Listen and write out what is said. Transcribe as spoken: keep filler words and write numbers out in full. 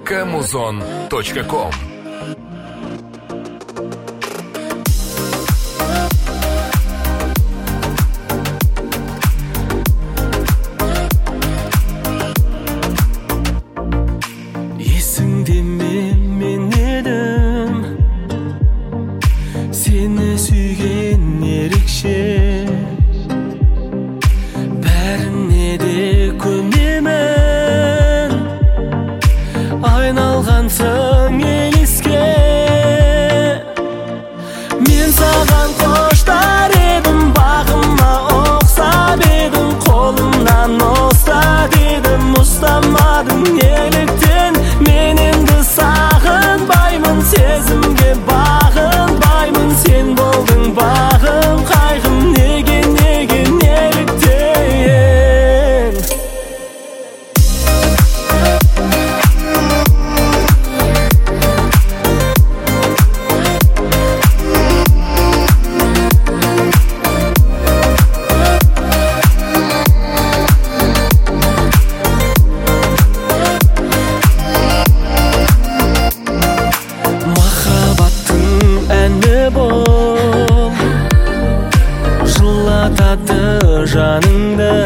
камузон точка ком. Есіңде мен едім, сені сүйген ерекше, бәріне де көнемін, айналғансың елеске. Мен саған қоштар едім, бағыма ұқсап едім, қолымнан ұстат едім, ұстамадың неліктен. Мен енді сағынбаймын, сезімге бағынбаймын, сен болдың бағым, қайғым, неге, неге, неліктен. Жаныңды